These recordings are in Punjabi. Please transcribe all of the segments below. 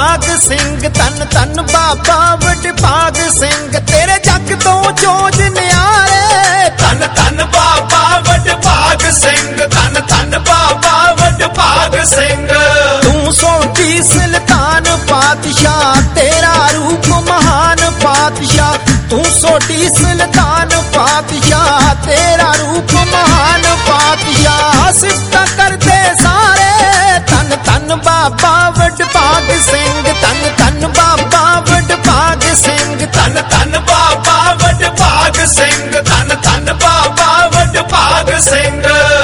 ਵਡਭਾਗ ਸਿੰਘ ਧੰਨ ਧੰਨ ਬਾਬਾ ਵਡਭਾਗ ਸਿੰਘ ਤੇਰੇ ਜੱਗ ਤੋਂ ਚੋਜ ਨਿਆਰੇ ਧੰਨ ਧੰਨ ਬਾਬਾ ਵਡਭਾਗ ਸਿੰਘ ਧੰਨ ਧੰਨ ਬਾਬਾ ਵਡਭਾਗ ਸਿੰਘ ਤੂੰ ਸੋਢੀ ਸੁਲਤਾਨ ਪਾਤਸ਼ਾਹ ਤੇਰਾ ਰੂਪ ਮਹਾਨ ਪਾਤਸ਼ਾਹ ਤੂੰ ਸੋਢੀ ਸੁਲਤਾਨ ਪਾਤਸ਼ਾਹ ਤੇਰਾ ਰੂਪ ਮਹਾਨ ਪਾਤਸ਼ਾਹ ਸਿਫਤਾਂ ਕਰਦੇ ਸਾਰੇ ਧੰਨ ਧੰਨ ਬਾਬਾ ਵਡਭਾਗ ਸਿੰਘ ਧੰਨ ਧੰਨ ਬਾਬਾ ਵਡਭਾਗ ਸਿੰਘ ਧੰਨ ਧੰਨ ਬਾਬਾ ਵਡਭਾਗ ਸਿੰਘ ਧੰਨ ਧੰਨ ਬਾਬਾ ਵਡਭਾਗ ਸਿੰਘ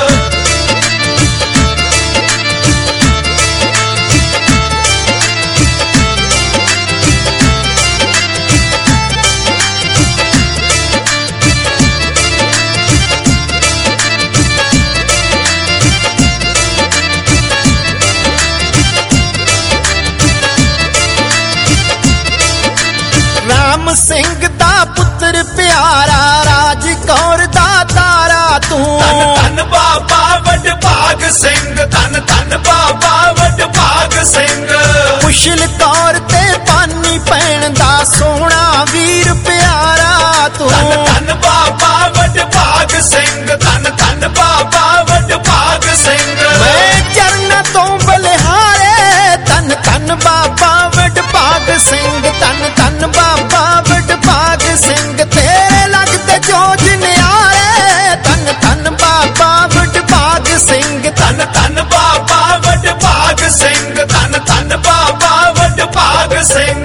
ਰਾਮ ਸਿੰਘ ਦਾ ਪੁੱਤਰ ਪਿਆਰਾ ਰਾਜ ਕੌਰ ਦਾ ਤਾਰਾ ਤੂੰ ਧੰਨ ਧੰਨ ਬਾਬਾ ਵਡਭਾਗ ਸਿੰਘ ਧੰਨ ਧੰਨ ਬਾਬਾ ਵਡਭਾਗ ਸਿੰਘ ਕੁਸ਼ਲ ਕੌਰ ਤੇ ਪਾਨੀ ਪੈਣ ਦਾ ਸੋਹਣਾ ਵੀਰ ਪਿਆਰਾ ਤੂੰ ਧੰਨ ਧੰਨ ਬਾਬਾ ਵਡਭਾਗ ਸਿੰਘ ਧੰਨ ਧੰਨ ਬਾਬਾ ਵਡਭਾਗ ਸਿੰਘ ਮੈਂ ਚਰਨਾਂ ਤੋਂ ਬਲਿਹਾਰੇ ਧੰਨ ਧੰਨ ਬਾਬਾ ਵਡਭਾਗ ਸਿੰਘ ਧੰਨ ਧੰਨ ਬਾਬਾ ਵਡਭਾਗ ਸਿੰਘ ਤੇਰੇ ਲੱਗਦੇ ਜੋਜ ਨਿਆਰੇ ਧੰਨ ਧੰਨ ਬਾਬਾ ਵਡਭਾਗ ਸਿੰਘ ਧੰਨ ਧੰਨ ਬਾਬਾ ਵਡਭਾਗ ਸਿੰਘ ਧੰਨ ਧੰਨ ਬਾਬਾ ਵਡਭਾਗ ਸਿੰਘ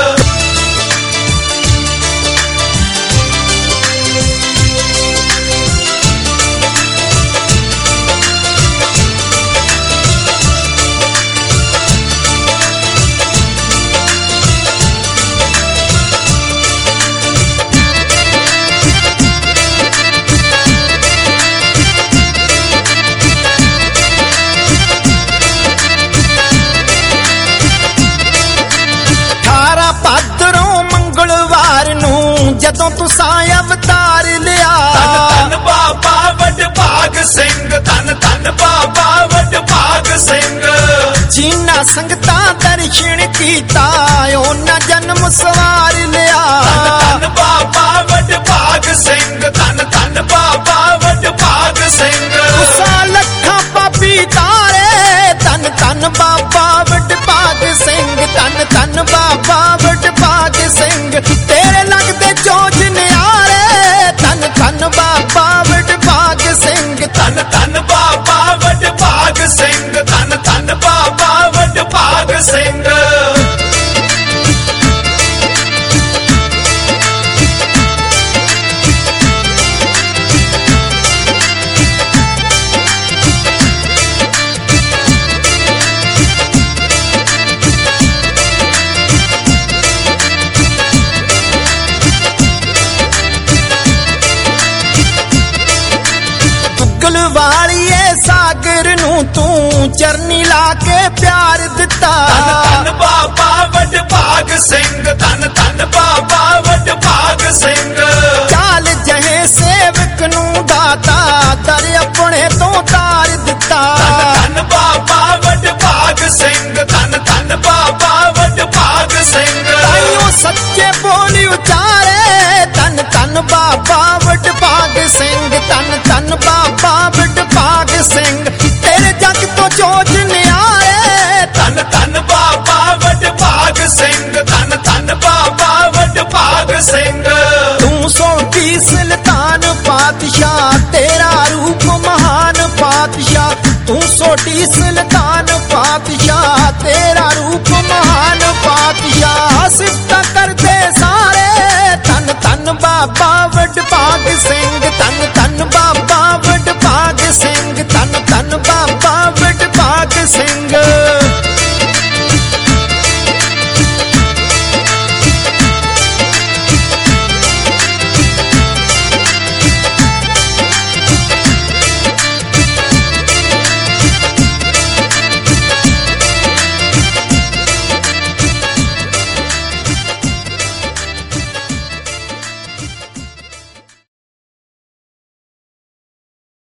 ਜਦੋਂ ਤੁਸਾਂ ਅਵਤਾਰ ਲਿਆ ਧੰਨ ਧੰਨ ਬਾਬਾ ਵਡਭਾਗ ਸਿੰਘ ਧੰਨ ਧੰਨ ਬਾਬਾ ਵਡਭਾਗ ਸਿੰਘ ਜਿਨ੍ਹਾਂ ਸੰਗਤਾਂ ਦਰਸ਼ਨ ਕੀਤਾ ਉਹਨਾਂ ਜਨਮ ਸਵਾਰ ਲਿਆ ਧੰਨ ਧੰਨ ਬਾਬਾ ਵਡਭਾਗ ਸਿੰਘ ਧੰਨ ਧੰਨ ਬਾਬਾ ਵਡਭਾਗ ਸਿੰਘ ਤੁਸਾਂ ਲੱਖਾਂ ਪਾਪੀ ਤਾਰੇ ਧੰਨ ਧੰਨ ਬਾਬਾ ਵਡਭਾਗ ਸਿੰਘ ਧੰਨ ਧੰਨ ਬਾਬਾ ਵਡਭਾਗ ਸਿੰਘ ਤੇਰੇ ਲੱਗਦੇ ਚੋਜ ਨਿਆਰੇ ਧੰਨ ਧੰਨ ਬਾਬਾ ਵਡਭਾਗ ਸਿੰਘ ਧੰਨ ਧੰਨ ਬਾਬਾ ਵਡਭਾਗ ਸਿੰਘ ਧੰਨ ਧੰਨ ਬਾਬਾ ਵਡਭਾਗ ਸਿੰਘ ਵਾਲੀਏ ਸਾਗਰ ਨੂੰ ਤੂੰ ਚਰਨੀ ਲਾ ਕੇ ਪਿਆਰ ਦਿੱਤਾ ਧੰਨ ਧੰਨ ਬਾਬਾ ਵਡਭਾਗ ਸਿੰਘ ਧੰਨ ਧੰਨ ਬਾਬਾ ਵਡਭਾਗ ਸਿੰਘ ਚਾਲ ਜਹੇ ਸੇਵਕ ਨੂੰ ਦਾਤਾ ਦਰ ਆਪਣੇ ਤੋਂ ਤਾਰ ਦਿੱਤਾ ਧੰਨ ਧੰਨ ਬਾਬਾ ਵਡਭਾਗ ਸਿੰਘ ਧੰਨ ਧੰਨ ਬਾਬਾ ਵਡਭਾਗ ਸਿੰਘ ਤਾਈਓ ਸੱਚੇ ਬੋਲ ਉਚਾਰੇ ਧੰਨ ਧੰਨ ਬਾਬਾ ਵਡਭਾਗ ਸਿੰਘ ਧੰਨ ਧੰਨ ਬਾਬਾ ਵਡਭਾਗ ਸਿੰਘ ਤੇਰੇ ਜੱਗ ਤੋਂ ਚੋਜ ਨਿਆਰੇ ਧੰਨ ਧੰਨ ਬਾਬਾ ਵਡਭਾਗ ਸਿੰਘ ਧੰਨ ਧੰਨ ਬਾਬਾ ਵਡਭਾਗ ਸਿੰਘ ਤੂੰ ਸੋਢੀ ਸੁਲਤਾਨ ਪਾਤਸ਼ਾਹ ਤੇਰਾ ਰੂਪ ਮਹਾਨ ਪਾਤਸ਼ਾਹ ਤੂੰ ਸੋਢੀ ਸੁਲਤਾਨ ਪਾਤਸ਼ਾਹ ਤੇਰਾ ਰੂਪ ਮਹਾਨ ਪਾਤਸ਼ਾਹ ਸਿਫਤਾਂ ਕਰਦੇ ਸਾਰੇ ਧੰਨ ਧੰਨ ਬਾਬਾ